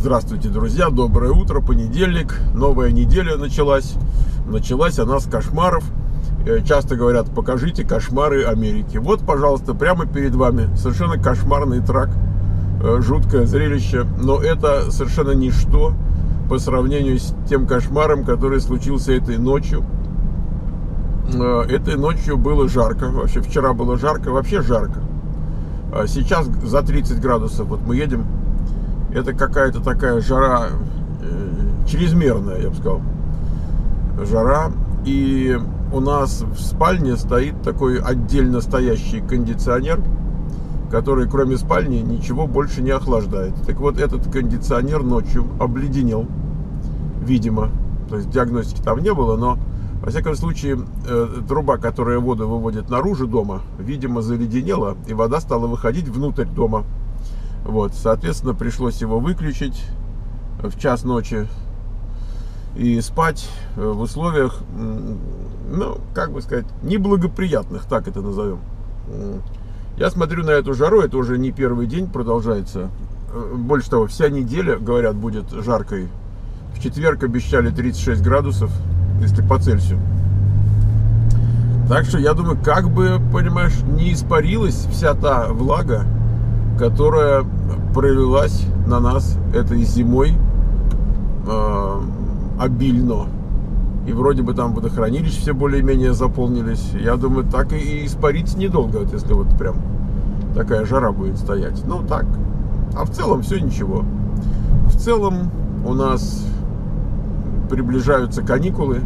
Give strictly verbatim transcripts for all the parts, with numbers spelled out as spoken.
Здравствуйте, друзья, доброе утро, понедельник, новая неделя началась. Началась она с кошмаров. Часто говорят, покажите кошмары Америки. Вот, пожалуйста, прямо перед вами совершенно кошмарный трак, жуткое зрелище. Но это совершенно ничто по сравнению с тем кошмаром, который случился этой ночью. Этой ночью было жарко, вообще вчера было жарко, вообще жарко. Сейчас за тридцать градусов, вот мы едем. Это какая-то такая жара, э, чрезмерная, я бы сказал, жара. И у нас в спальне стоит такой отдельно стоящий кондиционер, который кроме спальни ничего больше не охлаждает. Так вот, этот кондиционер ночью обледенел, видимо. То есть диагностики там не было, но, во всяком случае, э, труба, которая воду выводит наружу дома, видимо, заледенела, и вода стала выходить внутрь дома. Вот, соответственно, пришлось его выключить в час ночи и спать в условиях, ну, как бы сказать, неблагоприятных, так это назовем. Я смотрю на эту жару, это уже не первый день продолжается. Больше того, вся неделя, говорят, будет жаркой. В четверг обещали тридцать шесть градусов, если по Цельсию. Так что, я думаю, как бы, понимаешь, не испарилась вся та влага, которая пролилась на нас этой зимой э, обильно. И вроде бы там водохранилища все более-менее заполнились. Я думаю, так и испариться недолго, вот если вот прям такая жара будет стоять. Ну так. А в целом все ничего. В целом у нас приближаются каникулы.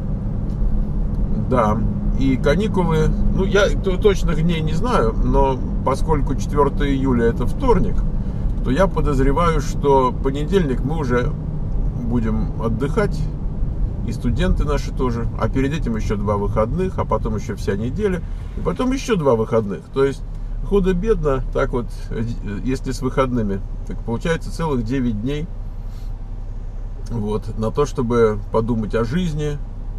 Да. И каникулы, ну я точных дней не знаю, но поскольку четвёртое июля это вторник, то я подозреваю, что понедельник мы уже будем отдыхать, и студенты наши тоже, а перед этим еще два выходных, а потом еще вся неделя, и потом еще два выходных. То есть худо-бедно, так вот, если с выходными, так получается целых девять дней вот, на то, чтобы подумать о жизни.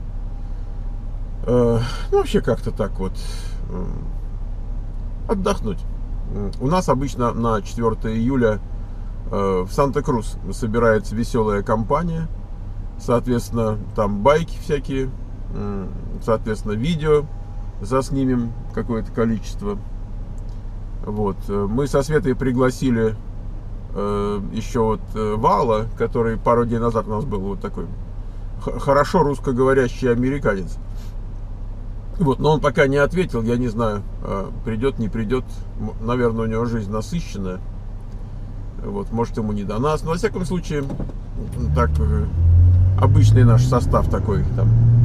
Ну, вообще как-то так вот отдохнуть. У нас обычно на четвёртое июля в Санта-Крус собирается веселая компания. Соответственно, там байки всякие, соответственно, видео заснимем какое-то количество. Вот. Мы со Светой пригласили еще вот Вала, который пару дней назад у нас был, вот такой хорошо русскоговорящий американец. Вот, но он пока не ответил, я не знаю, придет, не придет. Наверное, у него жизнь насыщенная. Вот, может, ему не до нас. Но, во всяком случае, так, обычный наш состав такой. Там,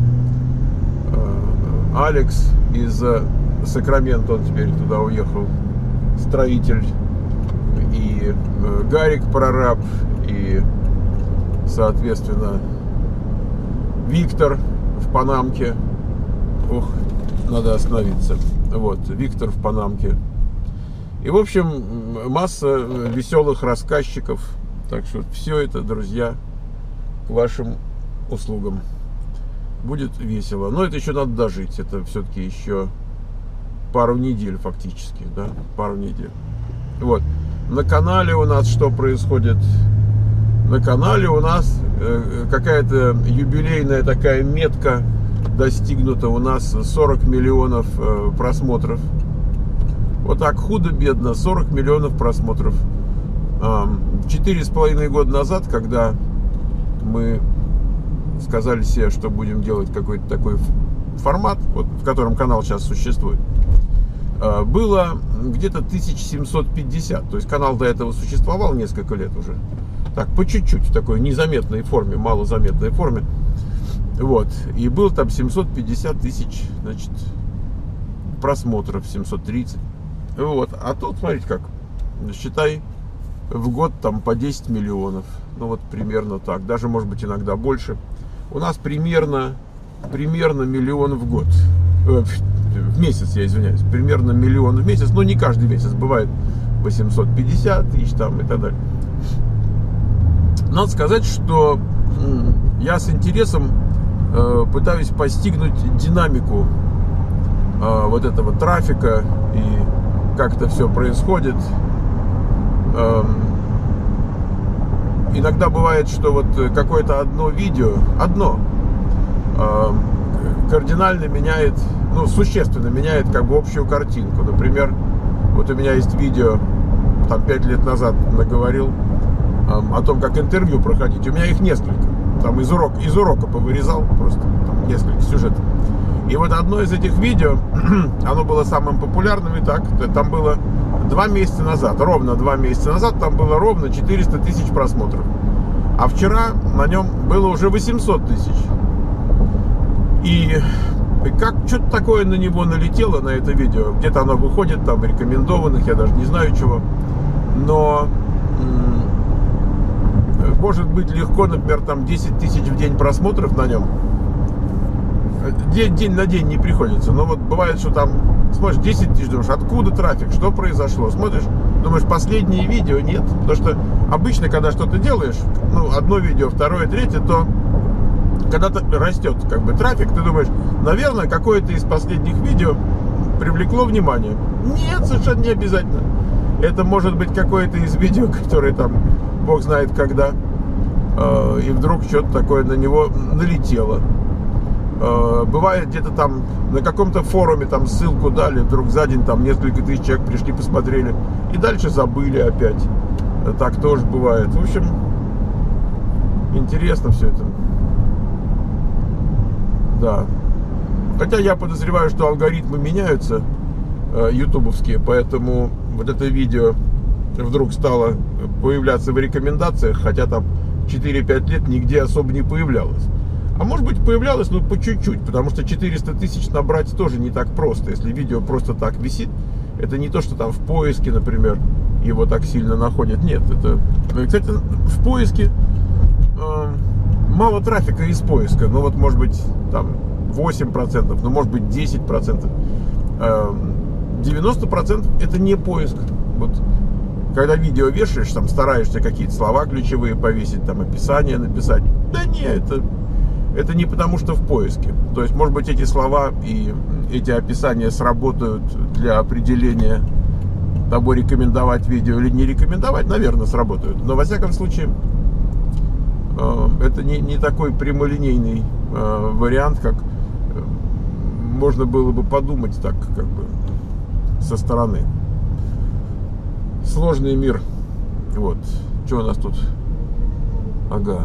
Алекс из Сакрамента, он теперь туда уехал, строитель. И Гарик, прораб. И, соответственно, Виктор в Панамке. Ох, надо остановиться. Вот, Виктор в Панамке. И, в общем, масса веселых рассказчиков. Так что все это, друзья, к вашим услугам. Будет весело. Но это еще надо дожить. Это все-таки еще пару недель фактически. Да? Пару недель. Вот. На канале у нас что происходит? На канале у нас какая-то юбилейная такая метка достигнуто, у нас сорок миллионов э, просмотров. Вот так худо-бедно, сорок миллионов просмотров. Четыре с половиной года назад, когда мы сказали себе, что будем делать какой-то такой формат, вот, в котором канал сейчас существует, э, было где-то тысяча семьсот пятьдесят. То есть канал до этого существовал несколько лет уже. Так, по чуть-чуть, в такой незаметной форме, малозаметной форме. Вот, и был там семьсот пятьдесят тысяч, значит, просмотров, семьсот тридцать. Вот, а тут, смотрите как, считай, в год там по десять миллионов. Ну вот примерно так, даже может быть иногда больше. У нас примерно, примерно миллион в год. Э, в месяц, я извиняюсь, примерно миллион в месяц, но не каждый месяц, бывает восемьсот пятьдесят тысяч там и так далее. Надо сказать, что я с интересом пытаюсь постигнуть динамику э, вот этого трафика и как это все происходит. Э, иногда бывает, что вот какое-то одно видео, одно, кардинально меняет, ну, существенно меняет как бы общую картинку. Например, вот у меня есть видео, там пять лет назад наговорил о том, как интервью проходить. У меня их несколько. Там из урока, из урока повырезал просто там несколько сюжетов. И вот одно из этих видео, оно было самым популярным, и так, там было два месяца назад, ровно два месяца назад, там было ровно четыреста тысяч просмотров. А вчера на нем было уже восемьсот тысяч. И как что-то такое на него налетело, на это видео. Где-то оно выходит там в рекомендованных, я даже не знаю чего. Но может быть легко, например, там десять тысяч в день просмотров на нем. День, день на день не приходится. Но вот бывает, что там смотришь десять тысяч, думаешь, откуда трафик, что произошло? Смотришь, думаешь, последние видео нет. Потому что обычно, когда что-то делаешь, ну, одно видео, второе, третье, то когда-то растет как бы трафик, ты думаешь, наверное, какое-то из последних видео привлекло внимание. Нет, совершенно не обязательно. Это может быть какое-то из видео, которое там, бог знает когда, э, и вдруг что-то такое на него налетело. Э, бывает где-то там на каком-то форуме там ссылку дали, вдруг за день там несколько тысяч человек пришли, посмотрели, и дальше забыли опять. Так тоже бывает. В общем, интересно все это. Да. Хотя я подозреваю, что алгоритмы меняются, э, ютубовские, поэтому вот это видео вдруг стало появляться в рекомендациях, хотя там четыре-пять лет нигде особо не появлялось. А может быть появлялось, но по чуть-чуть, потому что четыреста тысяч набрать тоже не так просто. Если видео просто так висит, это не то, что там в поиске, например, его так сильно находят. Нет, это... Кстати, в поиске э, мало трафика из поиска. Ну вот, может быть, там восемь процентов, ну может быть десять процентов. Э, девяносто процентов это не поиск. Вот, когда видео вешаешь, там стараешься какие-то слова ключевые повесить, там описание написать. Да нет, это, это не потому, что в поиске. То есть, может быть, эти слова и эти описания сработают для определения того, рекомендовать видео или не рекомендовать, наверное, сработают. Но, во всяком случае, это не, не такой прямолинейный вариант, как можно было бы подумать так, как бы, со стороны. Сложный мир. Вот. Что у нас тут? Ага.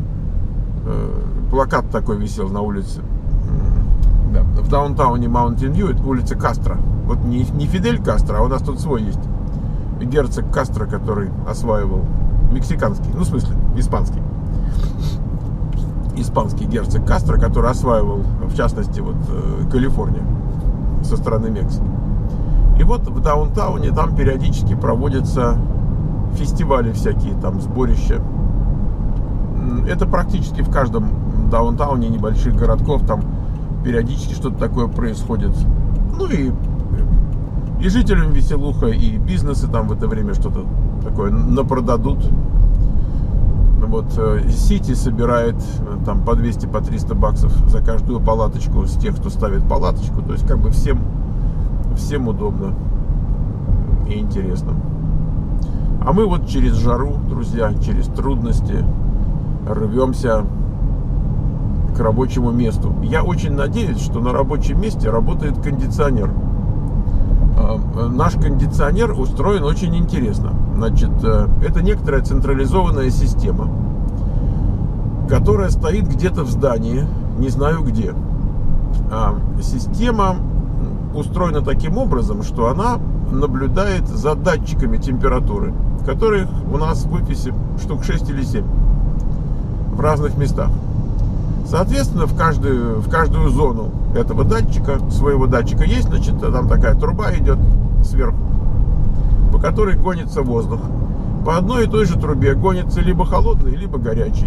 Плакат такой висел на улице. Да. В даунтауне Маунтин Вью, это улица Кастро. Вот не, не Фидель Кастро, а у нас тут свой есть. Герцог Кастро, который осваивал мексиканский, ну в смысле, испанский. Испанский герцог Кастро, который осваивал, в частности, вот Калифорнию со стороны Мексики. И вот в даунтауне там периодически проводятся фестивали всякие, там сборища. Это практически в каждом даунтауне небольших городков, там периодически что-то такое происходит. Ну и, и жителям веселуха, и бизнесы там в это время что-то такое напродадут. Вот Сити собирает там по двести, по триста баксов за каждую палаточку с тех, кто ставит палаточку. То есть как бы всем, всем удобно и интересно. А мы вот через жару, друзья, через трудности рвемся к рабочему месту. Я очень надеюсь, что на рабочем месте работает кондиционер. Наш кондиционер устроен очень интересно. Значит, это некоторая централизованная система, которая стоит где-то в здании, не знаю где. Система устроена таким образом, что она наблюдает за датчиками температуры, которых у нас в офисе штук шесть или семь в разных местах. Соответственно, в каждую, в каждую зону этого датчика, своего датчика есть, значит, там такая труба идет сверху, по которой гонится воздух. По одной и той же трубе гонится либо холодный, либо горячий.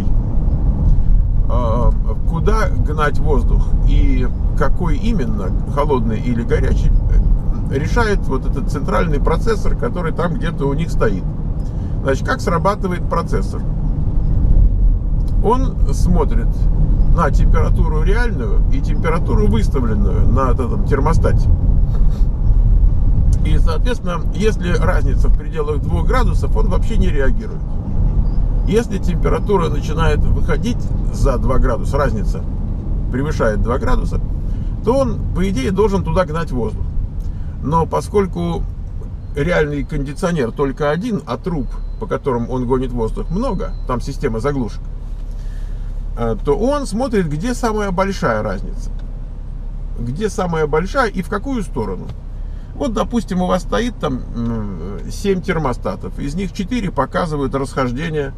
Куда гнать воздух и какой именно, холодный или горячий, решает вот этот центральный процессор, который там где-то у них стоит. Значит, как срабатывает процессор? Он смотрит на температуру реальную и температуру выставленную на этом термостате. И, соответственно, если разница в пределах двух градусов, он вообще не реагирует. Если температура начинает выходить за два градуса, разница превышает два градуса, то он, по идее, должен туда гнать воздух. Но поскольку реальный кондиционер только один, а труб, по которым он гонит воздух, много, там система заглушек, то он смотрит, где самая большая разница. Где самая большая и в какую сторону. Вот, допустим, у вас стоит там семь термостатов, из них четыре показывают расхождение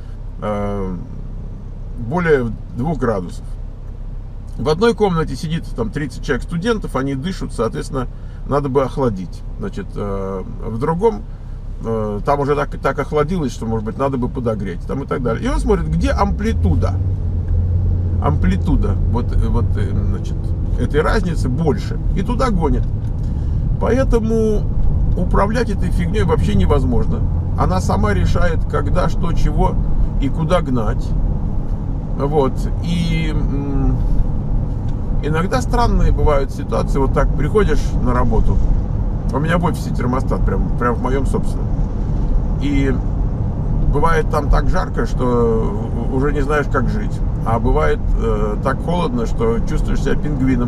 более двух градусов. В одной комнате сидит там тридцать человек студентов, они дышат, соответственно, надо бы охладить. Значит, в другом там уже так, так охладилось, что, может быть, надо бы подогреть, там и так далее. И он смотрит, где амплитуда. Амплитуда вот, вот, значит, этой разницы больше. И туда гонит. Поэтому управлять этой фигней вообще невозможно. Она сама решает, когда, что, чего и куда гнать. Вот. И иногда странные бывают ситуации. Вот так приходишь на работу. У меня в офисе термостат, прям, прям в моем собственном. И бывает там так жарко, что уже не знаешь, как жить. А бывает э, так холодно, что чувствуешь себя пингвином.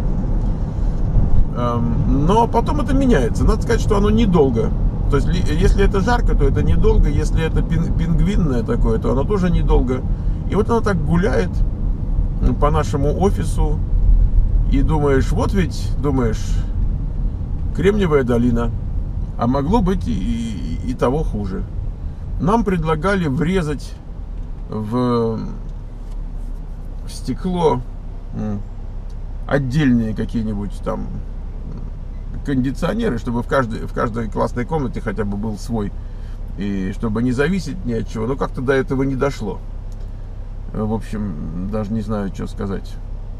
Эм, но потом это меняется. Надо сказать, что оно недолго. То есть, если это жарко, то это недолго. Если это пин, пингвинное такое, то оно тоже недолго. И вот оно так гуляет по нашему офису. И думаешь, вот ведь, думаешь, Кремниевая долина. А могло быть и, и, и того хуже. Нам предлагали врезать в, в стекло отдельные какие-нибудь там кондиционеры, чтобы в каждой, в каждой классной комнате хотя бы был свой, и чтобы не зависеть ни от чего. Но как-то до этого не дошло. В общем, даже не знаю, что сказать.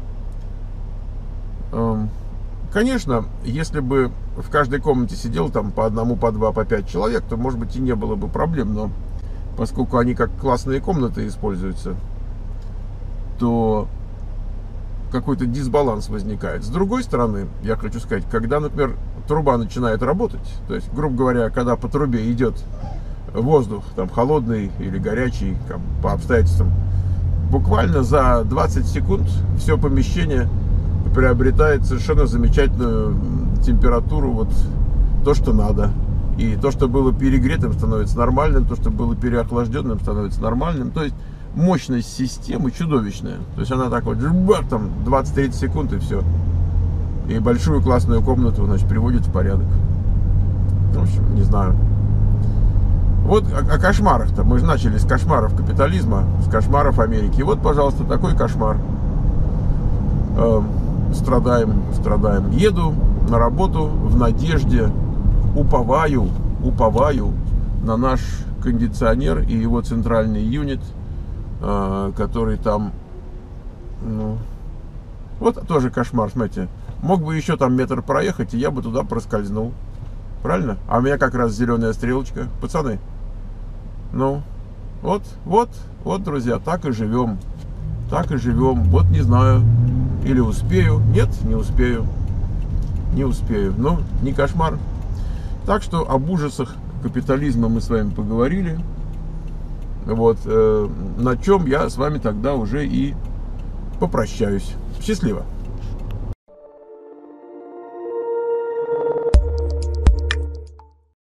Конечно, если бы в каждой комнате сидел там по одному, по два, по пять человек, то, может быть, и не было бы проблем. Но поскольку они как классные комнаты используются, то какой-то дисбаланс возникает. С другой стороны, я хочу сказать, когда, например, труба начинает работать, то есть, грубо говоря, когда по трубе идет воздух, там, холодный или горячий, там, по обстоятельствам, буквально за двадцать секунд все помещение приобретает совершенно замечательную температуру, вот то, что надо. И то, что было перегретым, становится нормальным, то, что было переохлажденным, становится нормальным. То есть мощность системы чудовищная. То есть она так вот, там двадцать-тридцать секунд и все. И большую классную комнату, значит, приводит в порядок. В общем, не знаю. Вот о, о кошмарах-то. Мы же начали с кошмаров капитализма, с кошмаров Америки. И вот, пожалуйста, такой кошмар. Э, страдаем, страдаем. Еду на работу в надежде, уповаю, уповаю на наш кондиционер и его центральный юнит, э, который там, ну, вот тоже кошмар, смотрите. Мог бы еще там метр проехать, и я бы туда проскользнул. Правильно? А у меня как раз зеленая стрелочка. Пацаны, ну, вот, вот, вот, друзья, так и живем. Так и живем. Вот не знаю, или успею. Нет, не успею. Не успею. Ну, не кошмар. Так что об ужасах капитализма мы с вами поговорили. Вот, э, на чем я с вами тогда уже и попрощаюсь. Счастливо.